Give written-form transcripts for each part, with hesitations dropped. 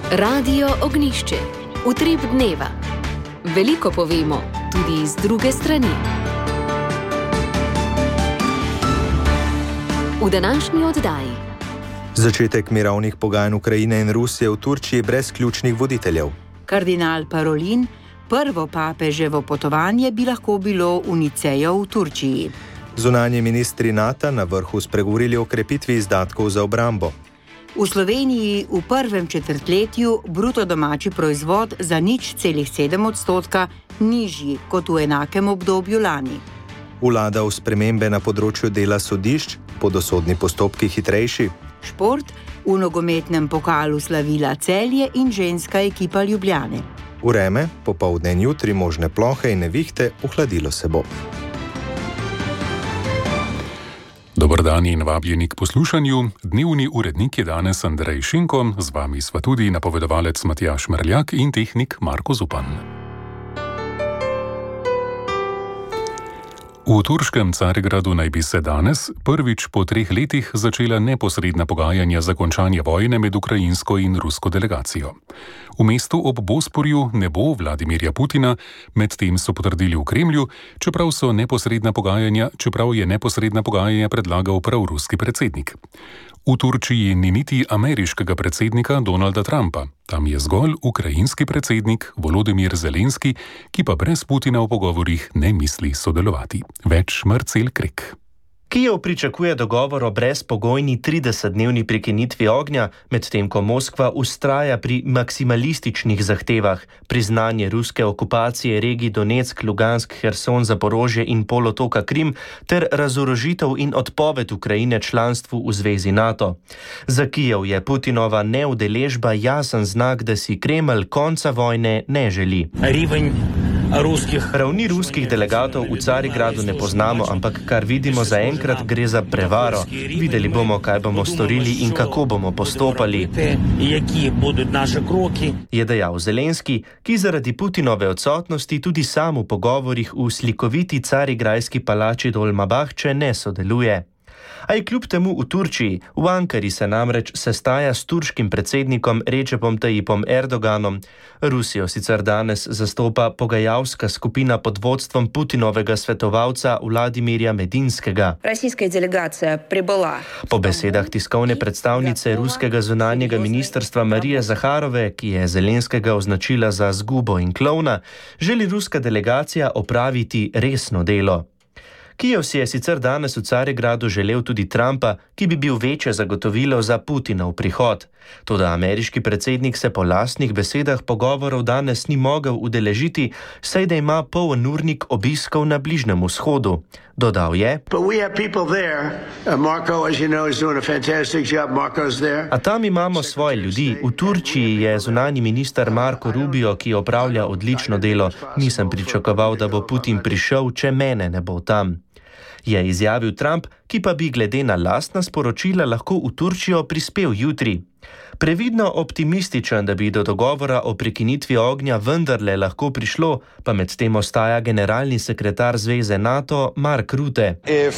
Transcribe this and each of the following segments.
Radio Ognjišče. Utrip dneva. Veliko povemo, tudi iz druge strani. V današnji oddaji. Začetek mirovnih pogajanj Ukrajine in Rusije v Turčiji brez ključnih voditeljev. Kardinal Parolin, prvo papeževo potovanje bi lahko bilo v Niceju v Turčiji. Zunanji ministri NATO na vrhu spregovorili o krepitvi izdatkov za obrambo. V Sloveniji v prvem četrtletju bruto domači proizvod za 0,7% nižji kot v enakem obdobju lani. Vlada v spremembe na področju dela sodišč, podosodni postopki hitrejši. Šport, v nogometnem pokalu slavila Celje in ženska ekipa Ljubljane. Vreme, popoldne in jutri možne plohe in nevihte, ohladilo se bo. Dober dan in vabljeni k poslušanju. Dnevni urednik je danes Andrej Šinko, z vami sva tudi napovedovalec Matjaž Merljak in tehnik Marko Zupan. V turškem Carigradu naj bi se danes, prvič po 3 letih, začela neposredna pogajanja za končanje vojne med ukrajinsko in rusko delegacijo. V mestu ob Bosporju ne bo Vladimirja Putina, medtem so potrdili v Kremlju, čeprav je neposredna pogajanja predlagal prav ruski predsednik. V Turčiji ni niti ameriškega predsednika Donalda Trumpa, tam je zgolj ukrajinski predsednik Volodymyr Zelenski, ki pa brez Putina v pogovorih ne misli sodelovati. Več Marcel Krek. Kijev pričakuje dogovor o brezpogojni 30-dnevni prekinitvi ognja, medtem ko Moskva vztraja pri maksimalističnih zahtevah, priznanje ruske okupacije regij Donetsk, Lugansk, Herson, Zaporožje in polotoka Krim ter razorožitev in odpoved Ukrajine članstvu v zvezi NATO. Za Kijev je Putinova neudeležba jasen znak, da si Kremelj konca vojne ne želi. Ravni ruskih delegatov v Carigradu ne poznamo, ampak kar vidimo zaenkrat, gre za prevaro. Videli bomo, kaj bomo storili in kako bomo postopali, je dejal Zelenski, ki zaradi Putinove odsotnosti tudi sam v pogovorih v slikoviti carigrajski palači Dolmabahče ne sodeluje. A je kljub temu v Turčiji, v Ankari se namreč sestaja s turškim predsednikom Recepom Tayyipom Erdoganom. Rusijo sicer danes zastopa pogajalska skupina pod vodstvom Putinovega svetovalca Vladimirja Medinskega. Po besedah tiskovne predstavnice ruskega zunanjega ministrstva Marije Zaharove, ki je Zelenskega označila za zgubo in klovna, želi ruska delegacija opraviti resno delo. Kijev si je sicer danes v Carigradu želel tudi Trumpa, ki bi bil večje zagotovilo za Putinov prihod. Toda ameriški predsednik se po lastnih besedah pogovorov danes ni mogel udeležiti, saj da ima poln urnik obiskov na Bližnjem vzhodu. Dodal je: A tam imamo svoje ljudi. V Turčiji je zunanji minister Marco Rubio, ki opravlja odlično delo. Nisem pričakoval, da bo Putin prišel, če mene ne bo tam, je izjavil Trump, ki pa bi glede na lastna sporočila lahko v Turčijo prispel jutri. Previdno optimističen, da bi do dogovora o prekinitvi ognja vendarle lahko prišlo, pa medtem ostaja generalni sekretar zveze NATO Mark Rutte.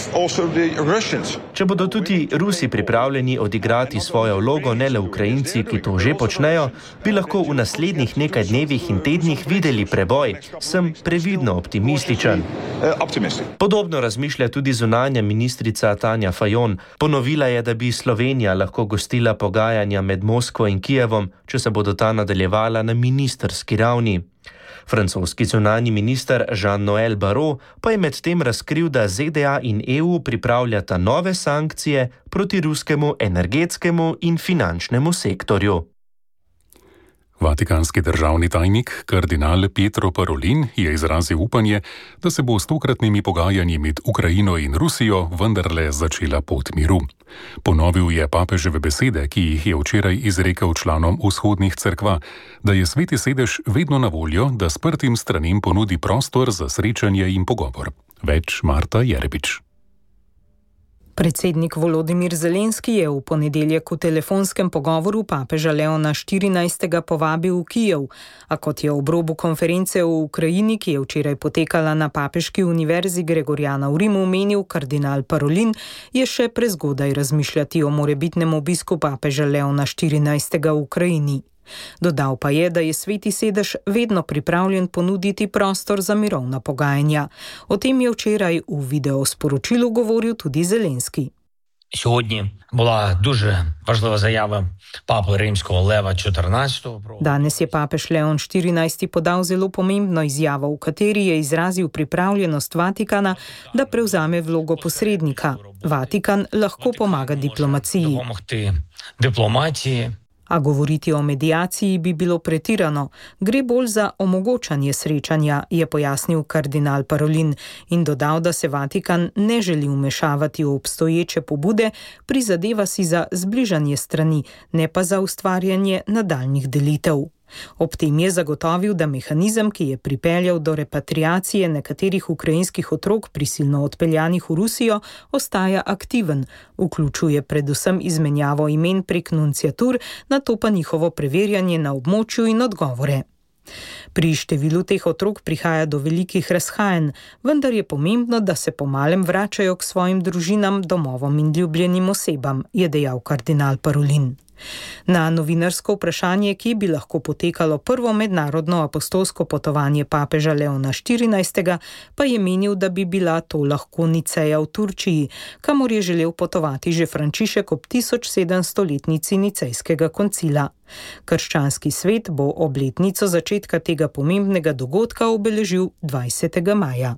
Če bodo tudi Rusi pripravljeni odigrati svojo vlogo, ne le Ukrajinci, ki to že počnejo, bi lahko v naslednjih nekaj dnevih in tednih videli preboj. Sem previdno optimističen. Podobno razmišlja tudi zunanja ministrica Tanja Fajon. Ponovila je, da bi Slovenija lahko gostila pogajanja med Moskvo in Kijevom, če se bodo ta nadaljevala na ministrski ravni. Francoski zunanji minister Jean-Noël Barrot pa je medtem razkril, da ZDA in EU pripravljata nove sankcije proti ruskemu energetskemu in finančnemu sektorju. Vatikanski državni tajnik, kardinal Pietro Parolin, je izrazil upanje, da se bo s tokratnimi pogajanji med Ukrajino in Rusijo vendarle začela pot miru. Ponovil je papeževe besede, ki jih je včeraj izrekel članom vzhodnih cerkva, da je Sveti sedež vedno na voljo, da sprtim stranem ponudi prostor za srečanje in pogovor. Več Marta Jerebič. Predsednik Volodymyr Zelenski je v ponedeljek v telefonskem pogovoru papeža Leona XIV. Povabil v Kijev, a kot je ob robu konference o Ukrajini, ki je včeraj potekala na Papeški univerzi Gregorjana v Rimu, omenil kardinal Parolin, je še prezgodaj razmišljati o morebitnem obisku papeža Leona XIV. V Ukrajini. Dodal pa je, da je Sveti sedež vedno pripravljen ponuditi prostor za mirovna pogajanja. O tem je včeraj v videosporočilu govoril tudi Zelenski. Сьогодні була дуже важлива заява папи Римського Лева XIV. Danes je papež Leon XIV podal zelo pomembno izjavo, v kateri je izrazil pripravljenost Vatikana, da prevzame vlogo posrednika. Vatikan lahko pomaga diplomaciji. A govoriti o mediaciji bi bilo pretirano. Gre bolj za omogočanje srečanja, je pojasnil kardinal Parolin in dodal, da se Vatikan ne želi vmešavati v obstoječe pobude, prizadeva si za zbližanje strani, ne pa za ustvarjanje nadaljnjih delitev. Ob tem je zagotovil, da mehanizem, ki je pripeljal do repatriacije nekaterih ukrajinskih otrok prisilno odpeljanih v Rusijo, ostaja aktiven, vključuje predvsem izmenjavo imen prek nunciatur, nato pa njihovo preverjanje na območju in odgovore. Pri številu teh otrok prihaja do velikih razhajanj, vendar je pomembno, da se pomalem vračajo k svojim družinam, domovom in ljubljenim osebam, je dejal kardinal Parolin. Na novinarsko vprašanje, ki bi lahko potekalo prvo mednarodno apostolsko potovanje papeža Leona XIV, pa je menil, da bi bila to lahko Niceja v Turčiji, kamor je želel potovati že Frančišek ob 1700-letnici Nicejskega koncila. Krščanski svet bo obletnico začetka tega pomembnega dogodka obeležil 20. maja.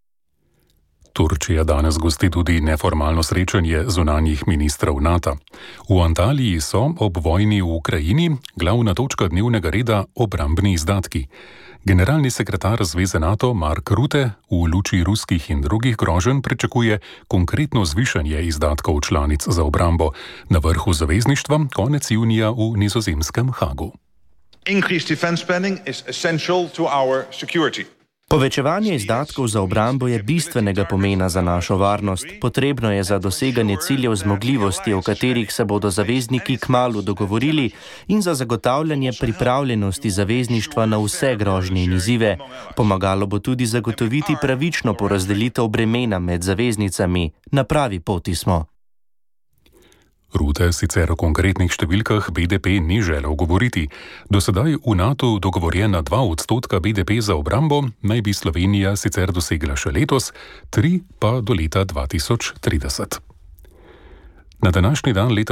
Turčija danes gosti tudi neformalno srečanje zunanjih ministrov NATO. V Antaliji so ob vojni v Ukrajini glavna točka dnevnega reda obrambni izdatki. Generalni sekretar Zveze NATO Mark Rutte v luči ruskih in drugih groženj pričakuje konkretno zvišanje izdatkov članic za obrambo na vrhu zavezništva konec junija v nizozemskem Hagu. Increased defense spending is essential to our security. Povečevanje izdatkov za obrambo je bistvenega pomena za našo varnost. Potrebno je za doseganje ciljev zmogljivosti, o katerih se bodo zavezniki kmalu dogovorili, in za zagotavljanje pripravljenosti zavezništva na vse grožnje in izzive. Pomagalo bo tudi zagotoviti pravično porazdelitev bremena med zaveznicami. Na pravi poti smo. Rutte sicer o konkretnih številkah BDP ni želel govoriti. Do sedaj v NATO dogovorjena 2% BDP za obrambo naj bi Slovenija sicer dosegla še letos, 3% pa do leta 2030. Na današnji dan leta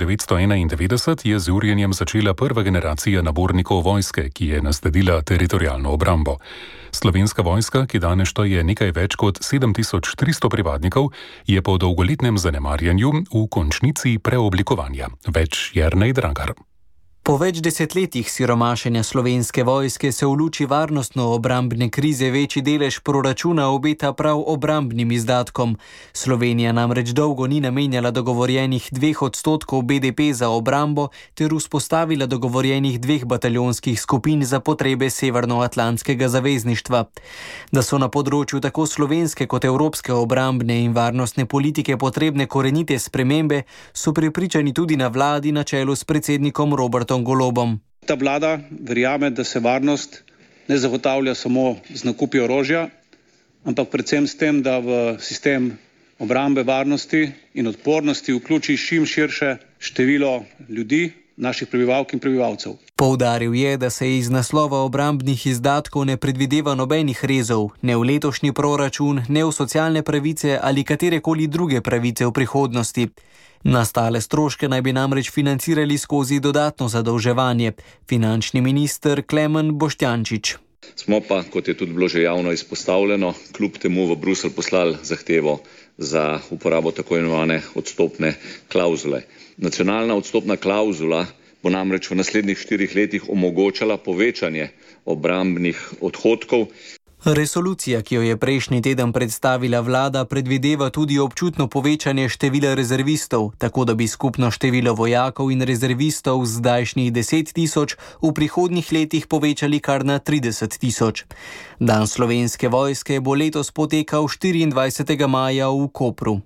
1991 je z urjenjem začela prva generacija nabornikov vojske, ki je nasledila teritorialno obrambo. Slovenska vojska, ki danes šteje nekaj več kot 7300 pripadnikov, je po dolgoletnem zanemarjanju v končnici preoblikovanja. Več Jernej Dragar. Po več desetletjih siromašenja Slovenske vojske se v luči varnostno-obrambne krize večji delež proračuna obeta prav obrambnim izdatkom. Slovenija namreč dolgo ni namenjala dogovorjenih 2% BDP za obrambo ter vzpostavila dogovorjenih 2 bataljonskih skupin za potrebe Severnoatlantskega zavezništva. Da so na področju tako slovenske kot evropske obrambne in varnostne politike potrebne korenite spremembe, so prepričani tudi na vladi na čelu s predsednikom Robertom Golobom. Ta vlada verjame, da se varnost ne zagotavlja samo z nakupi orožja, ampak predvsem s tem, da v sistem obrambe, varnosti in odpornosti vključi čim širše število ljudi, naših prebivalk in prebivalcev. Poudaril je, da se iz naslova obrambnih izdatkov ne predvideva nobenih rezov, ne v letošnji proračun, ne v socialne pravice ali katerekoli druge pravice v prihodnosti. Nastale stroške naj bi namreč financirali skozi dodatno zadolževanje. Finančni minister Klemen Boštjančič. Smo pa, kot je tudi bilo že javno izpostavljeno, kljub temu v Bruselj poslali zahtevo za uporabo tako imenovane odstopne klauzule. Nacionalna odstopna klauzula bo namreč v naslednjih 4 letih omogočala povečanje obrambnih odhodkov. Resolucija, ki jo je prejšnji teden predstavila vlada, predvideva tudi občutno povečanje števila rezervistov, tako da bi skupno število vojakov in rezervistov z zdajšnjih 10 000 v prihodnjih letih povečali kar na 30 000. Dan Slovenske vojske bo letos potekal 24. maja v Kopru.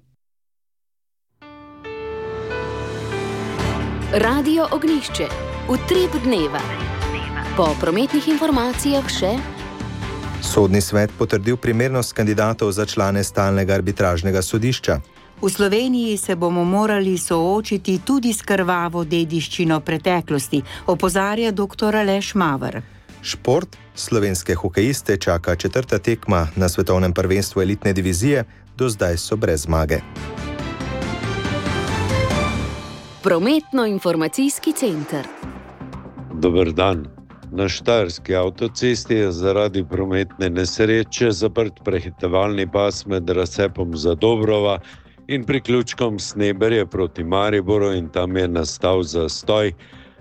Radio Ognjišče. Utrip dneva. Po prometnih informacijah še... Sodni svet potrdil primernost kandidatov za člane stalnega arbitražnega sodišča. V Sloveniji se bomo morali soočiti tudi s krvavo dediščino preteklosti, opozarja dr. Aleš Maver. Šport, slovenske hokejiste čaka 4. tekma na svetovnem prvenstvu elitne divizije, do zdaj so brez zmage. Prometno-informacijski center. Dober dan. Na Štajerski avtocesti je zaradi prometne nesreče zaprt prehitevalni pas med razcepom Zadobrova in priključkom Sneberje proti Mariboru in tam je nastal zastoj.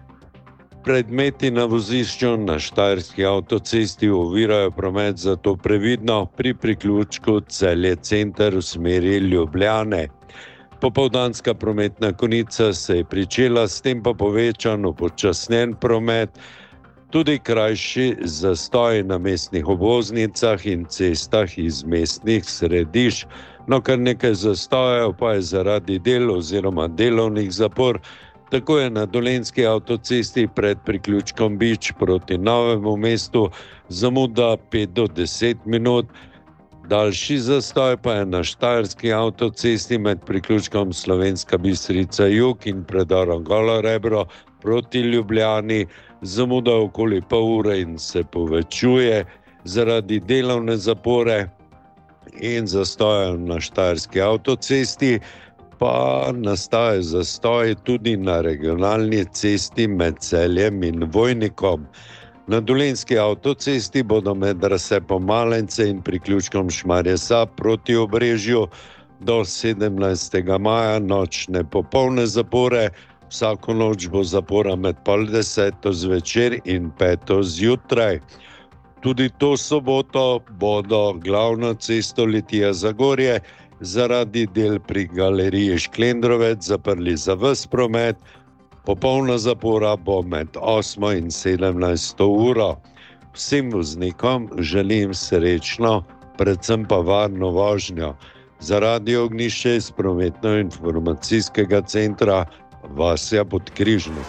Predmeti na vozišču na Štajerski avtocesti ovirajo promet, zato previdno pri priključku Celje center v smeri Ljubljane. Popoldanska prometna konica se je pričela, s tem pa povečan upočasnjen promet, tudi krajši zastoj na mestnih obvoznicah in cestah iz mestnih središč. No, kar nekaj zastojev pa je zaradi del oziroma delovnih zapor. Tako je na Dolenjski avtocesti pred priključkom Bič proti Novemu mestu zamuda 5 do 10 minut. Daljši zastoj pa je na Štajerski avtocesti med priključkom Slovenska Bistrica Jug in predorom Golo Rebro proti Ljubljani, zamuda okoli pol ure in se povečuje zaradi delovne zapore in zastojev na Štajerski avtocesti, pa nastaja zastoj tudi na regionalni cesti med Celjem in Vojnikom. Na Dolenjski avtocesti bodo med razcepom Malence in priključkom Šmarje Sap proti Obrežju do 17. maja nočne popolne zapore. Vsako noč bo zapora med 9:30 zvečer in 5 zjutraj. Tudi to soboto bodo glavno cesto Litija-Zagorje zaradi del pri galeriji Šklendrovec zaprli za ves promet. Popolna zapora bo med 8 in 17 uro. Vsem voznikom želim srečno, predvsem pa varno vožnjo. Za Radio Ognjišče iz prometno-informacijskega centra Vasja Podkrižnik.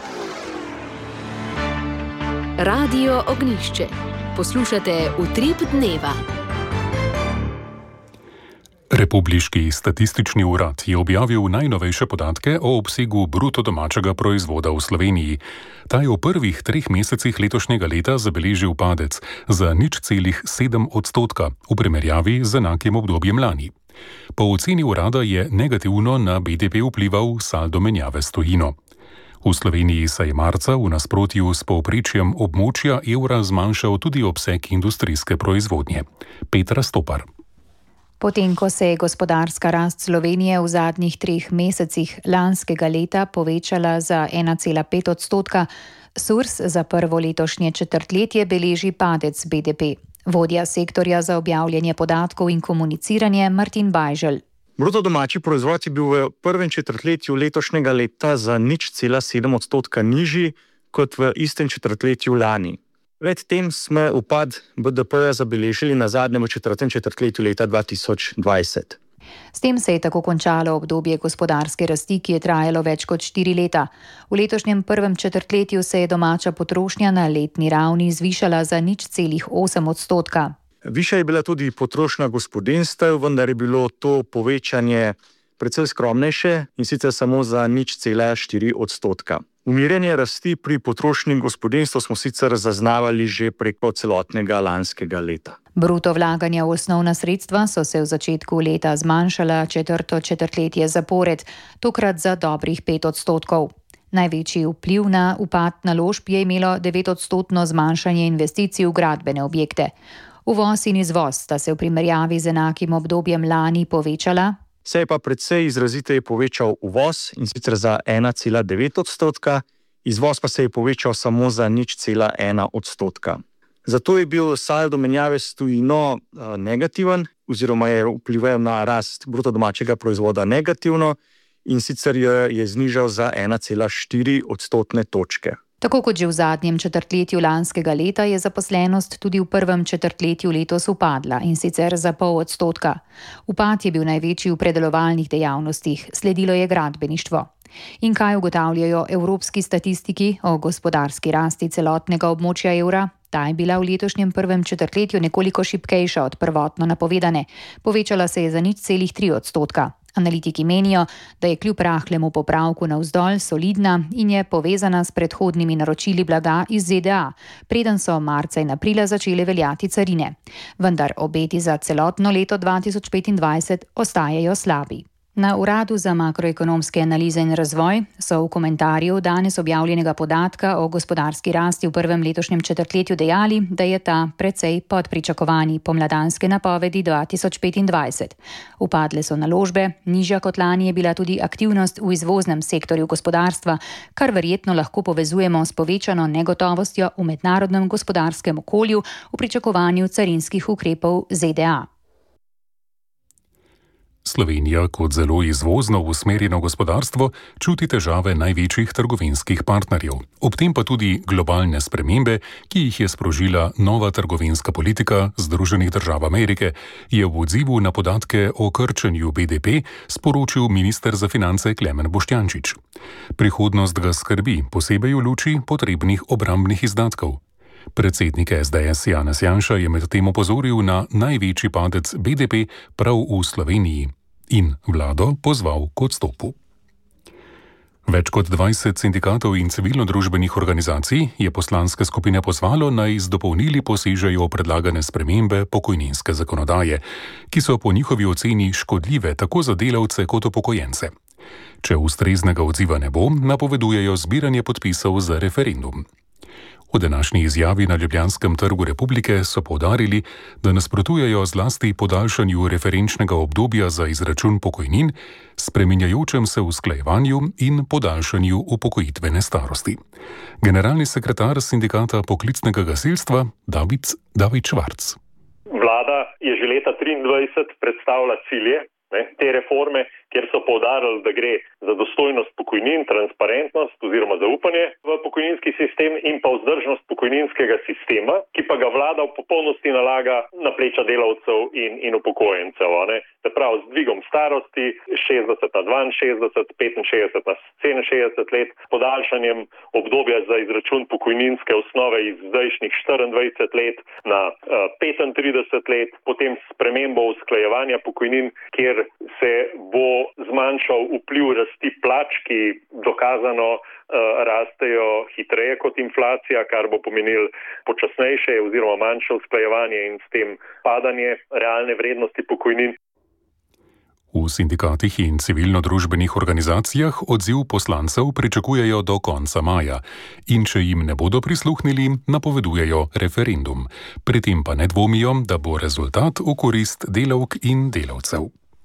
Radio Ognjišče. Poslušate Utrip dneva. Republiški statistični urad je objavil najnovejše podatke o obsegu bruto domačega proizvoda v Sloveniji. Ta je v prvih 3 mesecih letošnjega leta zabeležil padec za 0,7% v primerjavi z enakim obdobjem lani. Po oceni urada je negativno na BDP vplival saldo menjave s tujino. V Sloveniji se je marca v nasprotju s povprečjem območja evra zmanjšal tudi obseg industrijske proizvodnje. Petra Stopar. Potem, ko se je gospodarska rast Slovenije v zadnjih 3 mesecih lanskega leta povečala za 1,5%, SURS za prvo letošnje četrtletje beleži padec BDP. Vodja sektorja za objavljanje podatkov in komuniciranje Martin Bajžel. Bruto domači proizvod je bil v prvem četrtletju letošnjega leta za 0,7% nižji kot v istem četrtletju lani. Predtem smo upad BDP-ja zabeležili na zadnjem četrtem četrtletju leta 2020. S tem se je tako končalo obdobje gospodarske rasti, ki je trajalo več kot 4 leta. V letošnjem prvem četrtletju se je domača potrošnja na letni ravni zvišala za 0,8%. Višja je bila tudi potrošnja gospodinjstev, vendar je bilo to povečanje precej skromnejše in sicer samo za 0,4%. Umirjanje rasti pri potrošnji gospodinjstva smo sicer zaznavali že preko celotnega lanskega leta. Bruto vlaganja v osnovna sredstva so se v začetku leta zmanjšala 4. četrtletje zapored, tokrat za dobrih 5%. Največji vpliv na upad naložb je imelo 9% zmanjšanje investicij v gradbene objekte. Uvoz in izvoz sta se v primerjavi z enakim obdobjem lani povečala. Se je pa precej izraziteje povečal uvoz in sicer za 1,9%, izvoz pa se je povečal samo za 0,1%. Zato je bil saldo menjave s tujino negativen oziroma je vplival na rast bruto domačega proizvoda negativno in sicer je znižal za 1,4 odstotne točke. Tako kot že v zadnjem četrtletju lanskega leta je zaposlenost tudi v prvem četrtletju letos upadla in sicer za 0,5%. Upad je bil največji v predelovalnih dejavnostih, sledilo je gradbeništvo. In kaj ugotavljajo evropski statistiki o gospodarski rasti celotnega območja evra? Ta je bila v letošnjem prvem četrtletju nekoliko šibkejša od prvotno napovedane. Povečala se je za 0,3%. Analitiki menijo, da je kljub rahlemu popravku navzdol solidna in je povezana s predhodnimi naročili blaga iz ZDA, preden so marca in aprila začele veljati carine. Vendar obeti za celotno leto 2025 ostajajo slabi. Na Uradu za makroekonomske analize in razvoj so v komentarju danes objavljenega podatka o gospodarski rasti v prvem letošnjem četrtletju dejali, da je ta precej pod pričakovanji pomladanske napovedi 2025. Upadle so naložbe, nižja kot lani je bila tudi aktivnost v izvoznem sektorju gospodarstva, kar verjetno lahko povezujemo s povečano negotovostjo v mednarodnem gospodarskem okolju v pričakovanju carinskih ukrepov ZDA. Slovenija kot zelo izvozno usmerjeno gospodarstvo čuti težave največjih trgovinskih partnerjev, ob tem pa tudi globalne spremembe, ki jih je sprožila nova trgovinska politika Združenih držav Amerike, je v odzivu na podatke o krčenju BDP sporočil minister za finance Klemen Boštjančič. Prihodnost ga skrbi, posebej v luči potrebnih obrambnih izdatkov. Predsednik SDS Janez Janša je medtem opozoril na največji padec BDP prav v Sloveniji in vlado pozval k odstopu. Več kot 20 sindikatov in civilno-družbenih organizacij je poslanske skupine pozvalo, naj z dopolnili posežejo predlagane spremembe pokojninske zakonodaje, ki so po njihovi oceni škodljive tako za delavce kot upokojence. Če ustreznega odziva ne bo, napovedujejo zbiranje podpisov za referendum. V današnji izjavi na Ljubljanskem trgu Republike so poudarili, da nasprotujejo zlasti podaljšanju referenčnega obdobja za izračun pokojnin, spreminjajočem se usklajevanju in podaljšanju upokojitvene starosti. Generalni sekretar sindikata poklicnega gasilstva David Švarc. Vlada je že leta 2023 predstavila cilje te reforme, kjer so poudarili, da gre za dostojnost pokojnin, transparentnost oziroma zaupanje v pokojninski sistem in pa vzdržnost pokojninskega sistema, ki pa ga vlada v popolnosti nalaga na pleča delavcev in upokojencev. Se pravi, z dvigom starosti 60 na 62, 65 na 67 let, s podaljšanjem obdobja za izračun pokojninske osnove iz zdajšnjih 24 let na 35 let, potem spremembo usklajevanja pokojnin, kjer se bo zmanjšal vpliv rasti plač, ki dokazano rastejo hitreje kot inflacija, kar bo pomenilo počasnejše oziroma manjše usklajevanje in s tem padanje realne vrednosti pokojnin. V sindikatih in civilno-družbenih organizacijah odziv poslancev pričakujejo do konca maja in če jim ne bodo prisluhnili, napovedujejo referendum. Pri tem pa ne dvomijo, da bo rezultat v korist delavk in delavcev.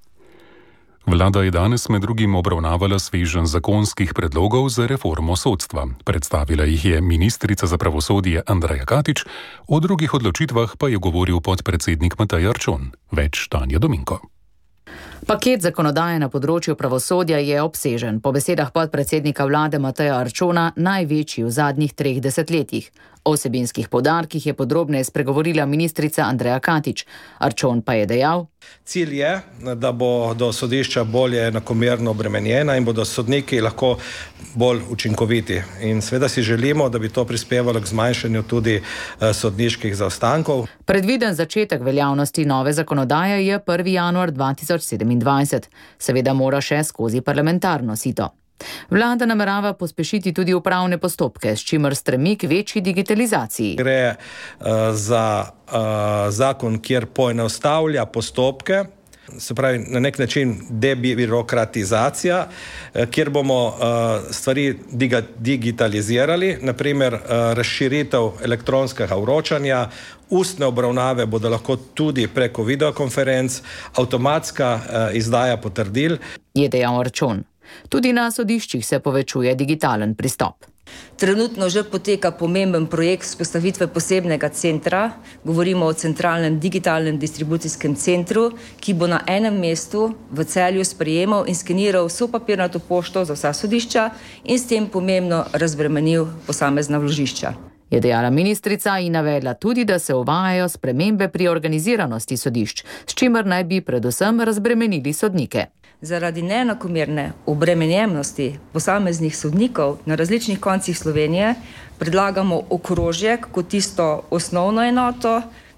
Vlada je danes med drugim obravnavala sveženj zakonskih predlogov za reformo sodstva. Predstavila jih je ministrica za pravosodje Andreja Katič, o drugih odločitvah pa je govoril podpredsednik Matej Arčon. Več Tanja Dominko. Paket zakonodaje na področju pravosodja je obsežen. Po besedah podpredsednika vlade Mateja Arčona največji v zadnjih 3 desetletjih. O vsebinskih poudarkih je podrobneje spregovorila ministrica Andreja Katič. Arčon pa je dejal: Cilj je, da bodo sodišča bolje enakomerno obremenjena in bodo sodniki lahko bolj učinkoviti. In seveda si želimo, da bi to prispevalo k zmanjšanju tudi sodniških zaostankov. Predviden začetek veljavnosti nove zakonodaje je 1. januar 2027. Seveda mora še skozi parlamentarno sito. Vlada namerava pospešiti tudi upravne postopke, s čimer stremi k večji digitalizaciji. Gre za zakon, kjer poenostavlja postopke, se pravi na nek način debirokratizacija, kjer bomo stvari digitalizirali, naprimer razširitev elektronskega vročanja, ustne obravnave bodo lahko tudi preko videokonferenc, avtomatska izdaja potrdil. Je dejal Arčon. Tudi na sodiščih se povečuje digitalen pristop. Trenutno že poteka pomemben projekt vzpostavitve posebnega centra, govorimo o centralnem digitalnem distribucijskem centru, ki bo na enem mestu v Celju sprejemal in skeniral vso papirnato pošto za vsa sodišča in s tem pomembno razbremenil posamezna vložišča. Je dejala ministrica in navedla tudi, da se uvajajo spremembe pri organiziranosti sodišč, s čimer naj bi predvsem razbremenili sodnike. Zaradi neenakomerne obremenjenosti posameznih sodnikov na različnih koncih Slovenije predlagamo okrožje kot tisto osnovno enoto,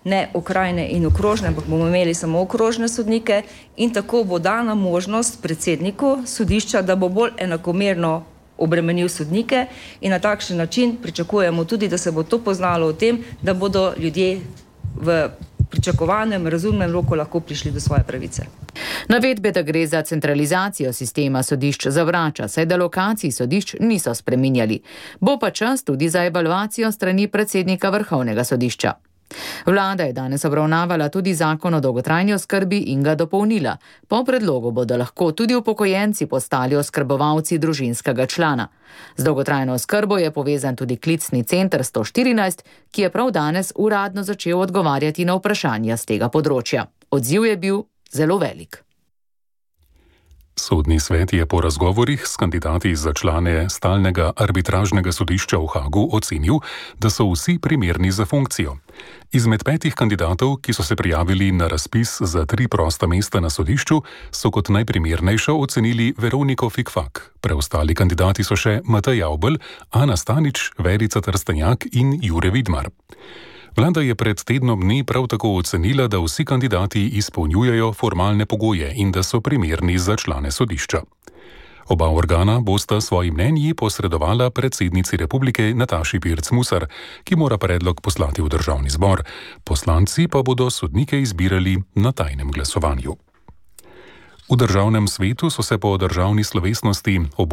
ne okrajne in okrožne, ampak bomo imeli samo okrožne sodnike in tako bo dana možnost predsedniku sodišča, da bo bolj enakomerno obremenil sodnike in na takšen način pričakujemo tudi, da se bo to poznalo o tem, da bodo ljudje v pričakovanem, razumnem roku lahko prišli do svoje pravice. Navedbe, da gre za centralizacijo sistema sodišč, zavrača, saj da lokacij sodišč niso spreminjali. Bo pa čas tudi za evaluacijo strani predsednika Vrhovnega sodišča. Vlada je danes obravnavala tudi zakon o dolgotrajni oskrbi in ga dopolnila. Po predlogu bodo lahko tudi upokojenci postali oskrbovalci družinskega člana. Z dolgotrajno oskrbo je povezan tudi klicni center 114, ki je prav danes uradno začel odgovarjati na vprašanja z tega področja. Odziv je bil zelo velik. Sodni svet je po razgovorih s kandidati za člane stalnega arbitražnega sodišča v Hagu ocenil, da so vsi primerni za funkcijo. Izmed 5 kandidatov, ki so se prijavili na razpis za 3 prosta mesta na sodišču, so kot najprimernejšo ocenili Veroniko Fikfak. Preostali kandidati so še Matej Avbelj, Ana Stanič, Verica Trstenjak in Jure Vidmar. Vlada je pred tednom dni prav tako ocenila, da vsi kandidati izpolnjujejo formalne pogoje in da so primerni za člane sodišča. Oba organa bosta svoji mnenji posredovala predsednici republike Nataši Pirc Musar, ki mora predlog poslati v državni zbor. Poslanci pa bodo sodnike izbirali na tajnem glasovanju. V državnem svetu so se po državni slovesnosti ob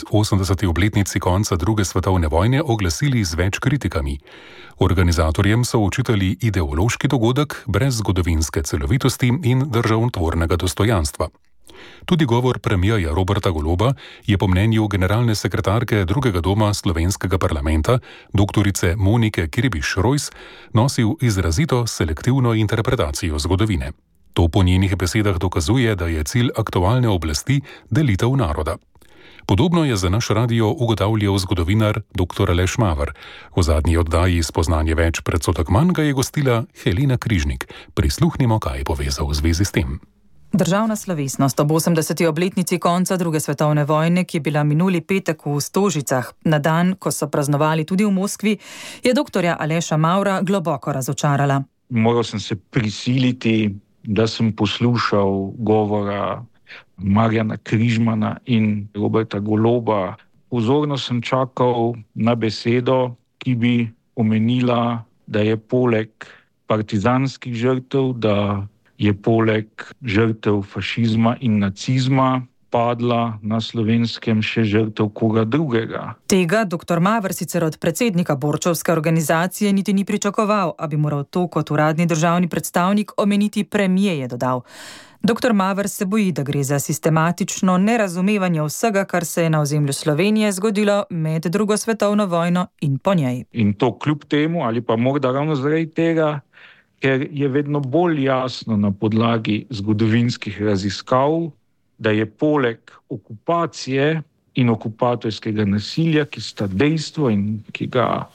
80. obletnici konca druge svetovne vojne oglasili z več kritikami. Organizatorjem so očitali ideološki dogodek brez zgodovinske celovitosti in državotvornega dostojanstva. Tudi govor premierja Roberta Goloba je po mnenju generalne sekretarke drugega doma slovenskega parlamenta, doktorice Monike Kirbiš-Rojs, nosil izrazito selektivno interpretacijo zgodovine. To po njenih besedah dokazuje, da je cilj aktualne oblasti delitev naroda. Podobno je za naš radio ugotavljal zgodovinar dr. Aleš Maver. V zadnji oddaji Spoznanje več predsodek manj ga je gostila Helena Križnik. Prisluhnimo, kaj je povezal v zvezi s tem. Državna slovesnost ob 80. obletnici konca druge svetovne vojne, ki je bila minuli petek v Stožicah, na dan, ko so praznovali tudi v Moskvi, je dr. Aleša Mavra globoko razočarala. Moral sem se prisiliti, da sem poslušal govora Marjana Križmana in Roberta Goloba. Pozorno sem čakal na besedo, ki bi omenila, da je poleg partizanskih žrtev, da je poleg žrtev fašizma in nacizma padla na Slovenskem še žrtev koga drugega. Tega dr. Maver sicer od predsednika borčevske organizacije niti ni pričakoval, a bi moral to kot uradni državni predstavnik omeniti premijer, je dodal. Dr. Maver se boji, da gre za sistematično nerazumevanje vsega, kar se je na ozemlju Slovenije zgodilo med drugo svetovno vojno in po njej. In to kljub temu, ali pa morda ravno zaradi tega, ker je vedno bolj jasno na podlagi zgodovinskih raziskav, da je poleg okupacije in okupatorskega nasilja, ki sta dejstvo in ki ga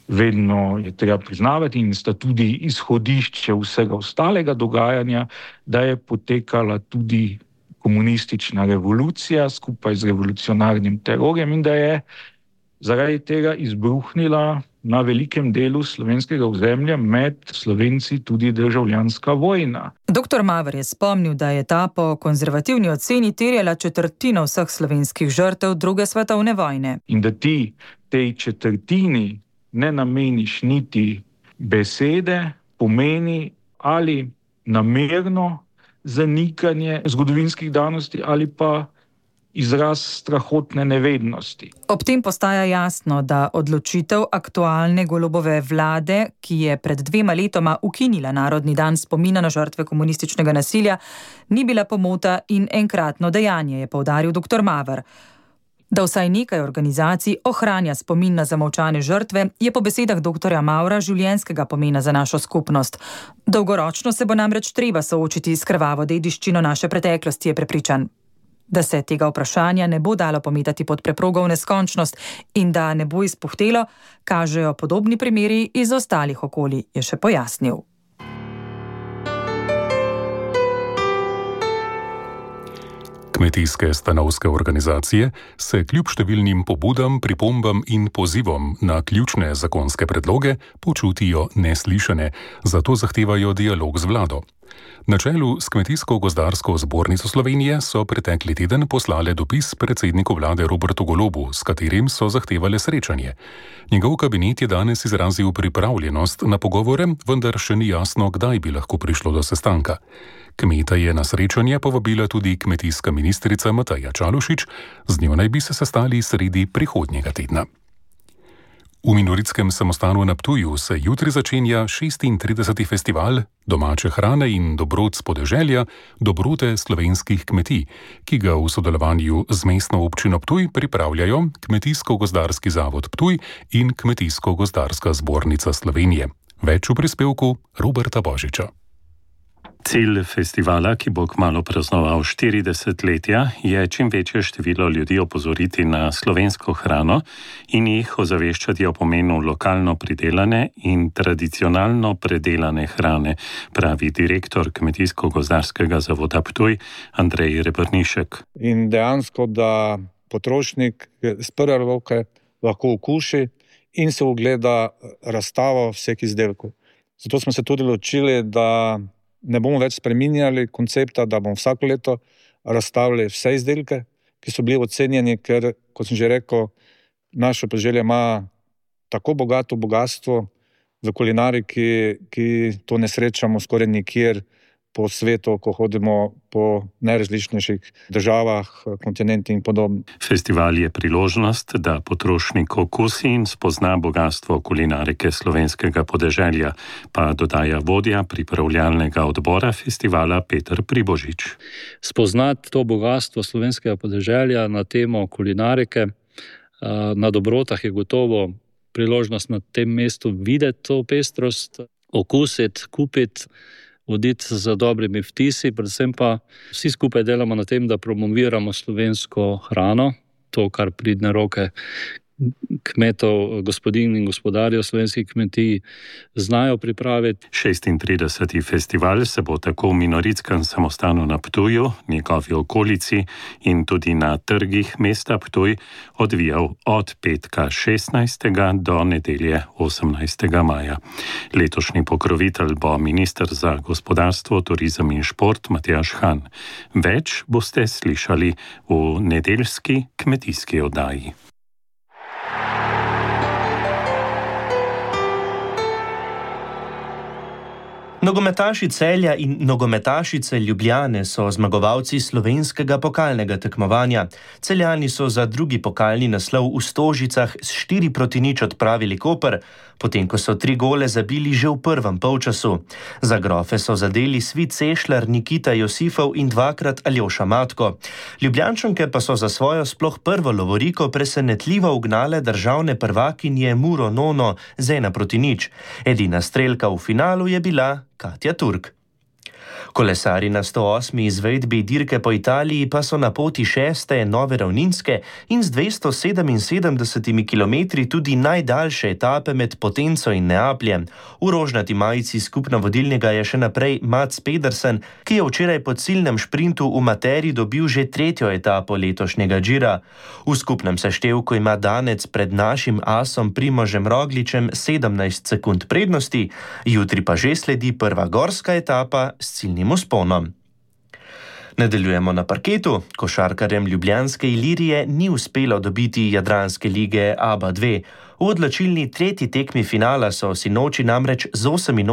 vedno je treba priznavati in sta tudi izhodišče vsega ostalega dogajanja, da je potekala tudi komunistična revolucija skupaj z revolucionarnim terorjem in da je zaradi tega izbruhnila na velikem delu slovenskega ozemlja med Slovenci tudi državljanska vojna. Dr. Maver je spomnil, da je ta po konzervativni oceni terjala četrtino vseh slovenskih žrtev druge svetovne vojne. In da ti tej četrtini ne nameniš niti besede, pomeni ali namerno zanikanje zgodovinskih danosti ali pa izraz strahotne nevednosti. Ob tem postaja jasno, da odločitev aktualne Golobove vlade, ki je pred 2 letoma ukinila Narodni dan spomina na žrtve komunističnega nasilja, ni bila pomota in enkratno dejanje, je poudaril dr. Maver. Da vsaj nekaj organizacij ohranja spomin na zamolčane žrtve, je po besedah dr. Mavra življenjskega pomena za našo skupnost. Dolgoročno se bo namreč treba soočiti s krvavo dediščino naše preteklosti, je prepričan. Da se tega vprašanja ne bo dalo pometati pod preprogo v neskončnost in da ne bo izpuhtelo, kažejo podobni primeri iz ostalih okolij, je še pojasnil. Kmetijske stanovske organizacije se kljub številnim pobudam, pripombam in pozivom na ključne zakonske predloge počutijo neslišane, zato zahtevajo dialog z vlado. Na čelu s Kmetijsko-gozdarsko zbornico Slovenije so pretekli teden poslale dopis predsedniku vlade Robertu Golobu, s katerim so zahtevale srečanje. Njegov kabinet je danes izrazil pripravljenost na pogovore, vendar še ni jasno, kdaj bi lahko prišlo do sestanka. Kmeta je na srečanje povabila tudi kmetijska ministrica Mateja Čalušić, z njo naj bi se sestali sredi prihodnjega tedna. V Minoritskem samostanu na Ptuju se jutri začenja 36. festival domače hrane in dobrot s podeželja, dobrote slovenskih kmetij, ki ga v sodelovanju z mestno občino Ptuj pripravljajo Kmetijsko-gozdarski zavod Ptuj in Kmetijsko-gozdarska zbornica Slovenije. Več v prispevku Roberta Božiča. Cilj festivala, ki bo kmalu praznoval 40-letja, je čim večje število ljudi opozoriti na slovensko hrano in jih ozaveščati o pomenu lokalno pridelane in tradicionalno predelane hrane, pravi direktor Kmetijsko-gozdarskega zavoda Ptuj Andrej Rebrnišek. In dejansko, da potrošnik z prve roke lahko okusi in se ogleda razstavo vseh izdelkov. Zato smo se tudi odločili, da ne bomo več spreminjali koncepta, da bomo vsako leto razstavili vse izdelke, ki so bili ocenjeni, ker, kot sem že rekel, naše podeželje ima tako bogato bogatstvo v kulinariki, ki to ne srečamo skoraj nikjer po svetu, ko hodimo po najrazličnejših državah, kontinentih in podobno. Festival je priložnost, da potrošnik okusi in spozna bogatstvo kulinarike slovenskega podeželja, pa dodaja vodja pripravljalnega odbora festivala Peter Pribožič. Spoznati to bogatstvo slovenskega podeželja na temo kulinarike, na dobrotah je gotovo priložnost na tem mestu videti to pestrost, okusiti, kupiti, voditi za dobrimi vtisi, predvsem pa vsi skupaj delamo na tem, da promoviramo slovensko hrano, to, kar pridne roke kmetov, gospodinj in gospodarjev slovenskih kmetij znajo pripraviti. 36. festival se bo tako v Minoritskem samostanu na Ptuju, njegovi okolici in tudi na trgih mesta Ptuj odvijal od petka 16. do nedelje 18. maja. Letošnji pokrovitelj bo minister za gospodarstvo, turizem in šport Matjaž Han. Več boste slišali v nedeljski kmetijski oddaji. Nogometaši Celja in nogometašice Ljubljane so zmagovalci slovenskega pokalnega tekmovanja. Celjani so za drugi pokalni naslov v Stožicah s 4-0 odpravili Koper, potem ko so 3 gole zabili že v prvem polčasu. Za grofe so zadeli Svit Sešljar, Nikita Josifov in 2-krat Aljoša Matko. Ljubljančanke pa so za svojo sploh prvo lovoriko presenetljivo ugnale državne prvakinje Muro Nono z 1-0. Edina strelka v finalu je bila Katja Turk. Kolesari na 108. izvedbi dirke po Italiji pa so na poti 6. nove ravninske in z 277 km tudi najdaljše etape med Potenco in Neapljem. V rožnati majici skupno vodilnega je še naprej Mats Pedersen, ki je včeraj po ciljnem šprintu v Materi dobil že 3. etapo letošnjega Gira. V skupnem seštevku ima Danec pred našim asom Primožem Rogličem 17 sekund prednosti, jutri pa že sledi prva gorska etapa s ciljnim vzponom. Nadaljujemo na parketu. Košarkarjem ljubljanske Ilirije ni uspelo dobiti Jadranske lige ABA 2. V odločilni 3. tekmi finala so sinoči namreč z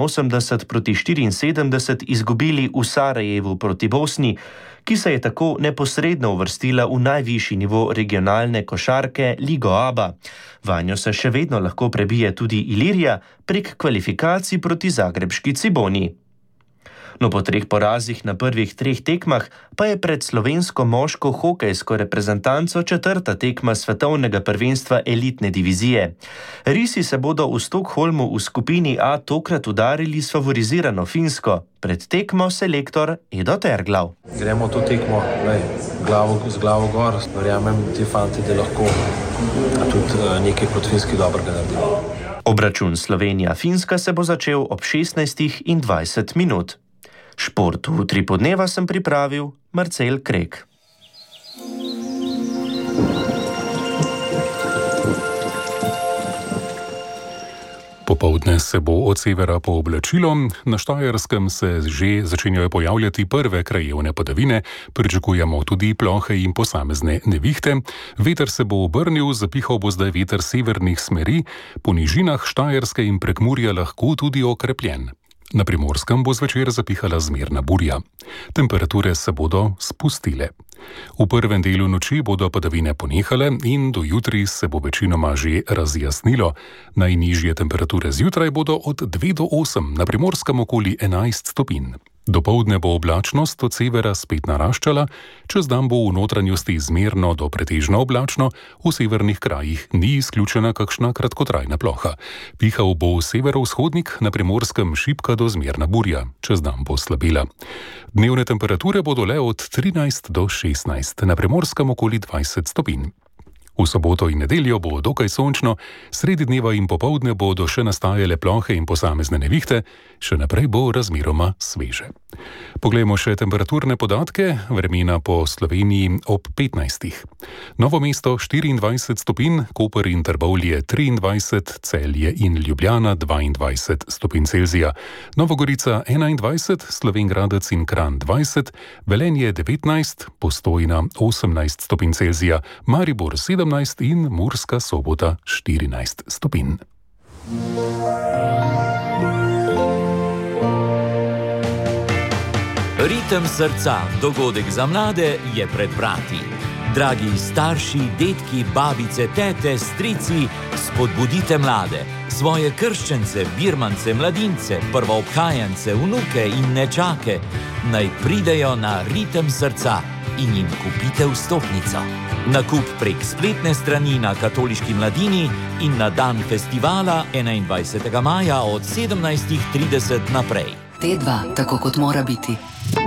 88-74 izgubili v Sarajevu proti Bosni, ki se je tako neposredno uvrstila v najvišji nivo regionalne košarke Ligo ABA. Vanjo se še vedno lahko prebije tudi Ilirija prek kvalifikacij proti zagrebški Ciboni. No, po 3 porazih na prvih 3 tekmah pa je pred slovensko moško hokejsko reprezentanco 4. tekma svetovnega prvenstva elitne divizije. Risi se bodo v Stockholmu v skupini A tokrat udarili s favorizirano Finsko. Pred tekmo selektor Edo Terglav. Gremo to tekmo z glavo gor. Verjamem, ti fanti, da lahko tudi nekaj proti Finski dobrega naredimo. Obračun Slovenija-Finska se bo začel ob 16:20. Šport v 3 podneva sem pripravil Marcel Krek. Popoldne se bo od severa pooblačilo, na Štajerskem se že začenjajo pojavljati prve krajevne padavine, pričakujemo tudi plohe in posamezne nevihte. Veter se bo obrnil, zapihal bo zdaj veter severnih smeri, po nižinah Štajerske in Prekmurja lahko tudi okrepljen. Na Primorskem bo zvečer zapihala zmerna burja. Temperature se bodo spustile. V prvem delu noči bodo padavine ponehale in do jutri se bo večinoma že razjasnilo. Najnižje temperature zjutraj bodo od 2 do 8, na Primorskem okoli 11 stopinj. Dopoldne bo oblačnost od severa spet naraščala, čez dan bo v notranjosti zmerno do pretežno oblačno, v severnih krajih ni izključena kakšna kratkotrajna ploha. Pihal bo severovzhodnik, na Primorskem šibka do zmerna burja, čez dan bo slabila. Dnevne temperature bodo le od 13 do 16, na Primorskem okoli 20 stopinj. V soboto in nedeljo bo dokaj sončno, sredi dneva in popoldne bodo še nastajale plohe in posamezne nevihte, še naprej bo razmeroma sveže. Poglejmo še temperaturne podatke, vremena po Sloveniji ob 15. Novo mesto 24 stopinj, Koper in Trbovlje 23, Celje in Ljubljana 22 stopinj Celzija, Novogorica 21, Slovenj Gradec in Kranj 20, Velenje 19, Postojna 18 stopinj Celzija, Maribor 17 in Murska Sobota 14 stopinj. Ritem srca, dogodek za mlade je pred vrati. Dragi starši, dedki, babice, tete, strici, spodbudite mlade, svoje krščence, birmance, mladince, prvoobhajance, vnuke in nečake, naj pridejo na Ritem srca in jim kupite vstopnico. Nakup prek spletne strani na Katoliški mladini in na dan festivala 21. maja od 17:30 naprej. T2, tako kot mora biti.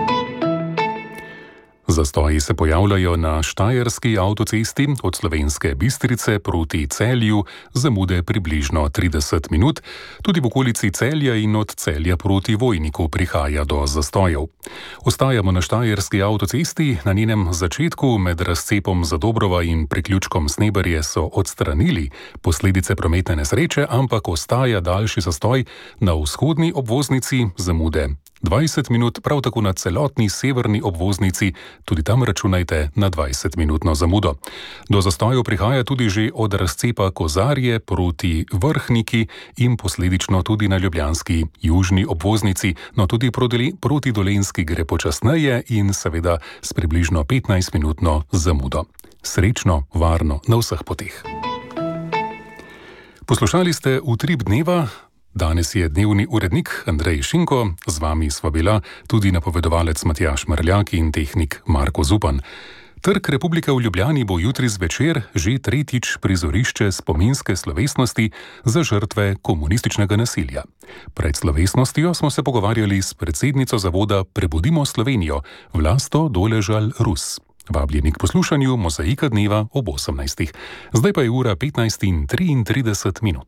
Zastoji se pojavljajo na Štajerski avtocesti od Slovenske Bistrice proti Celju, zamude približno 30 minut. Tudi v okolici Celja in od Celja proti Vojniku prihaja do zastojev. Ostajamo na Štajerski avtocesti, na njenem začetku med razcepom Zadobrova in priključkom Sneberje so odstranili posledice prometne nesreče, ampak ostaja daljši zastoj na vzhodni obvoznici, zamude 20 minut, prav tako na celotni severni obvoznici, tudi tam računajte na 20-minutno zamudo. Do zastojev prihaja tudi že od razcepa Kozarje proti Vrhniki in posledično tudi na ljubljanski južni obvoznici, no tudi proti Dolenjski gre počasneje in seveda s približno 15-minutno zamudo. Srečno, varno na vseh poteh. Poslušali ste Utrip dneva. Danes je dnevni urednik Andrej Šinko, z vami sva bila tudi napovedovalec Matjaž Mrljak in tehnik Marko Zupan. Trg Republike v Ljubljani bo jutri zvečer že tretjič prizorišče spominske slovesnosti za žrtve komunističnega nasilja. Pred slovesnostjo smo se pogovarjali s predsednico zavoda Prebudimo Slovenijo, Vlasto Doležal-Rus. Vabljeni k poslušanju Mozaika dneva ob 18. Zdaj pa je ura 15:33.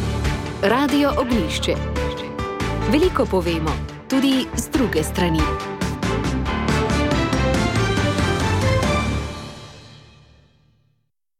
Radio Ognjišče. Veliko povemo, tudi z druge strani.